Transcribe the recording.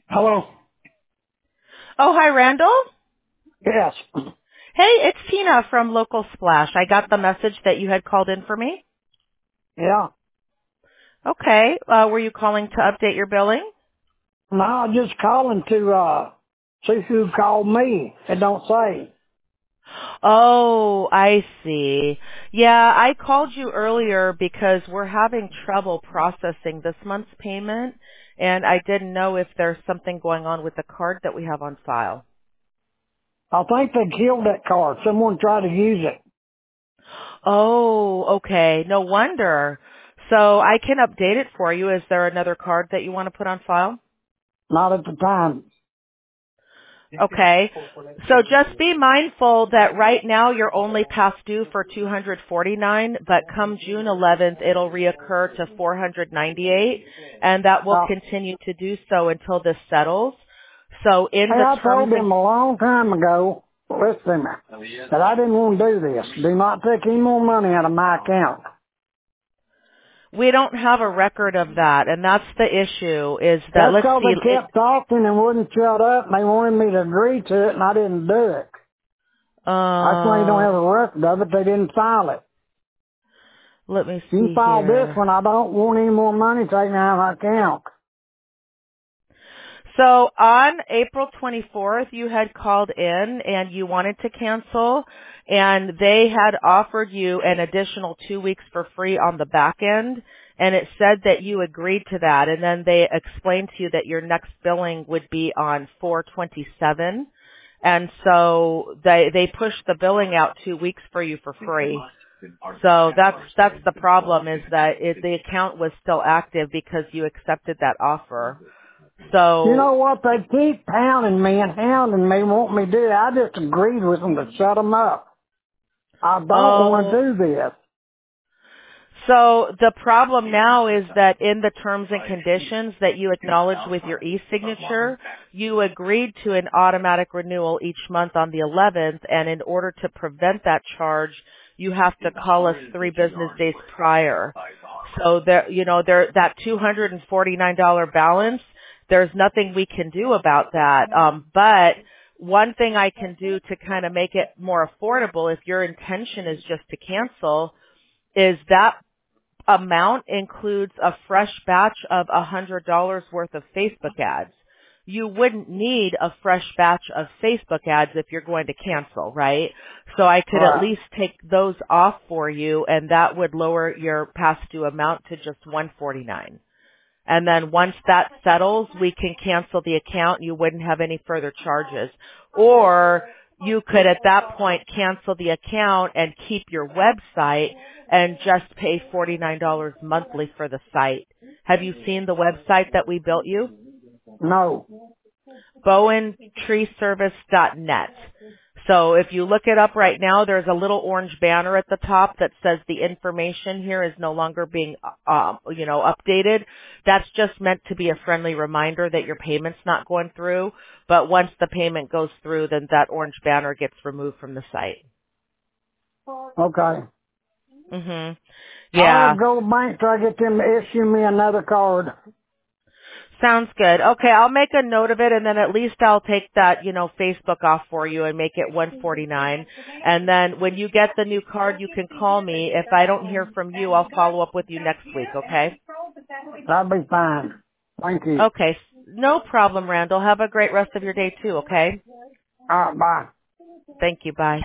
Hello? Oh, hi, Randall. Yes. Hey, it's Tina from Local Splash. I got the message that you had called in for me. Yeah. Okay. Were you calling to update your billing? No, I'm just calling to see who called me. It don't say. Oh, I see. Yeah, I called you earlier because we're having trouble processing this month's payment, and I didn't know if there's something going on with the card that we have on file. I think they killed that card. Someone tried to use it. Oh, okay. No wonder. So I can update it for you. Is there another card that you want to put on file? Not at the time. Okay. So just be mindful that right now you're only past due for 249, but come June 11th, it'll reoccur to 498, and that will continue to do so until this settles. So in Hey, the I terms told them a long time ago, listen to me, that I didn't want to do this. Do not take any more money out of my account. we don't have a record of that, and that's the issue is that, That's let's because see, they kept talking and wouldn't shut up, and they wanted me to agree to it, and I didn't do it. That's why you don't have a record of it. They didn't file it. let me You can see file this here. one. I don't want any more money taken out of my account. So on April 24th, you had called in and you wanted to cancel, and they had offered you an additional 2 weeks for free on the back end, and it said that you agreed to that, and then they explained to you that your next billing would be on 4/27, and so they pushed the billing out 2 weeks for you for free. So that's the problem, is that the account was still active because you accepted that offer. You know So what? They keep pounding me and hounding me, want me to do it. I just agreed with them to shut them up. I don't want Oh, to do this. so the problem now is that in the terms and conditions that you acknowledge with your e-signature, you agreed to an automatic renewal each month on the 11th, and in order to prevent that charge, you have to call us 3 business days prior. So that $249 balance, there's nothing we can do about that. But one thing I can do to kind of make it more affordable, if your intention is just to cancel, is that amount includes a fresh batch of $100 worth of Facebook ads. You wouldn't need a fresh batch of Facebook ads if you're going to cancel, right? So I could at Right. least take those off for you, and that would lower your past due amount to just $149. And then once that settles, we can cancel the account. You wouldn't have any further charges. Or you could at that point cancel the account and keep your website and just pay $49 monthly for the site. Have you seen the website that we built you? No. BowenTreeService.net. So if you look it up right now, there's a little orange banner at the top that says the information here is no longer being, updated. That's just meant to be a friendly reminder that your payment's not going through. But once the payment goes through, then that orange banner gets removed from the site. Okay. Mhm. I'll Yeah. go to the bank till I get them to issue me another card. Sounds good. Okay, I'll make a note of it, and then at least I'll take that, Facebook off for you and make it 149. And then when you get the new card, you can call me. If I don't hear from you, I'll follow up with you next week, okay? That'll be fine. Thank you. Okay. No problem, Randall. Have a great rest of your day too, okay? All right, bye. Thank you. Bye.